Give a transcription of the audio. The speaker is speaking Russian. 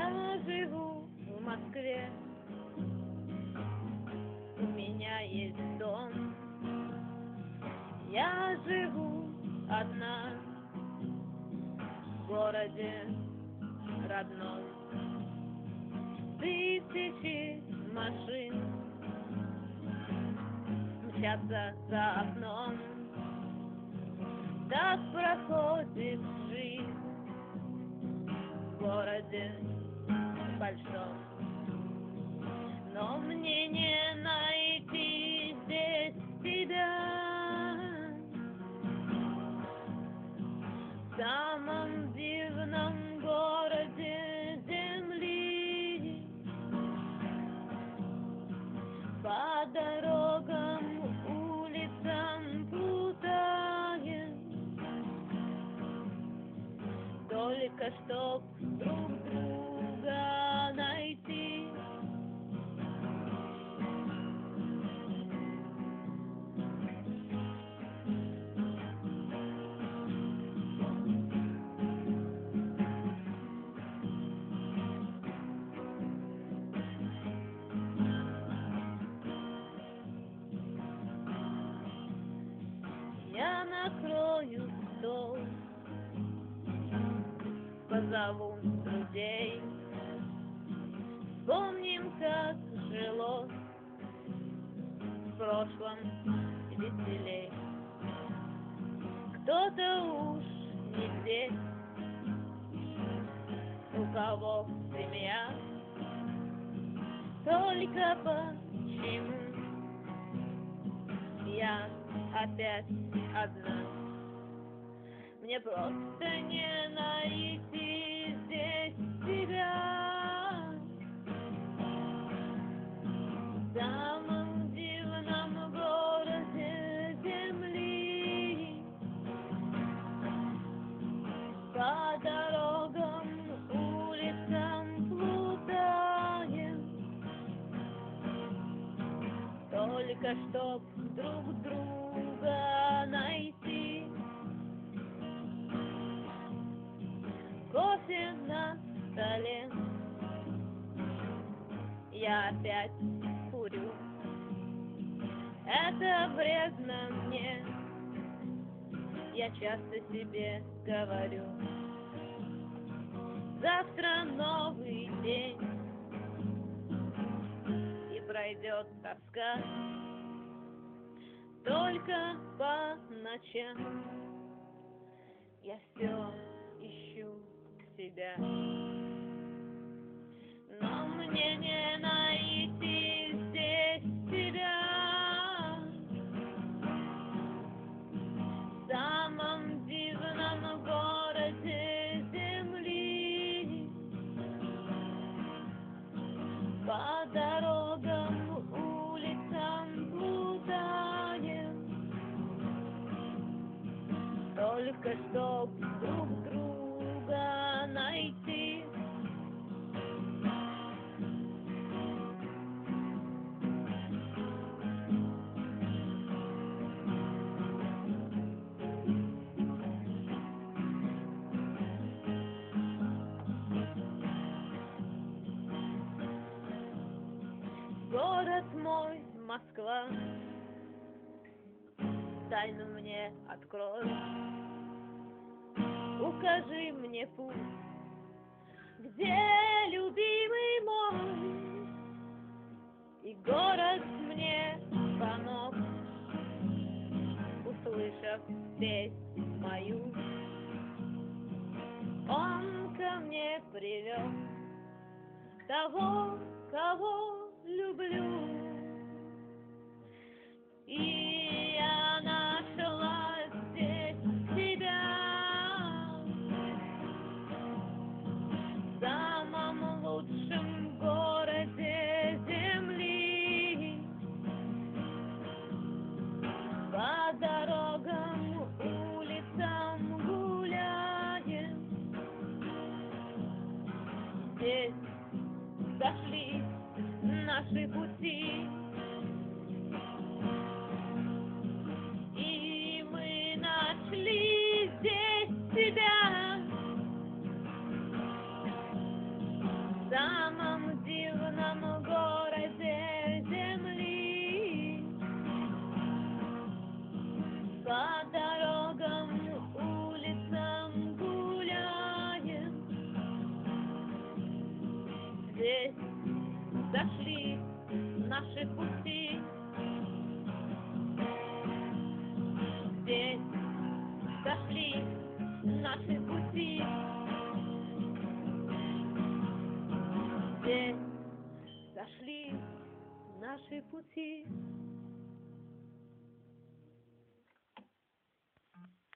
Я живу в Москве, у меня есть дом. Я живу одна в городе родном. Тысячи машин мчатся за окном. Так проходит жизнь в городе большом. Но мне не найти здесь тебя, в самом дивном городе земли. По дорогам, улицам плутаем, только чтоб друг друга найти. Я накрою стол, позову друзей, вспомним, как жилось в прошлом веселей. Кто-то уж не здесь, у кого семья, только почему я опять одна? Мне просто не найти здесь тебя, в самом дивном городе земли. По дорогам, улицам плутаем, только чтоб друг друга найти. Кофе на столе, я опять курю. Это вредно мне, я часто себе говорю. Завтра новый день, и пройдет тоска. Только по ночам я все ищу себя, но мне не найти здесь тебя, в самом дивном городе земли. По дорогам, улицам плутаем, только чтоб друг друга найти. Город мой, Москва, тайну мне открой, укажи мне путь, где любимый мой, и город мне помог, услышав песнь мою. Он ко мне привел того, кого люблю, и я нашла здесь тебя, в самом лучшем городе земли. По дорогам, улицам гуляем, здесь сошлись наши пути. пути.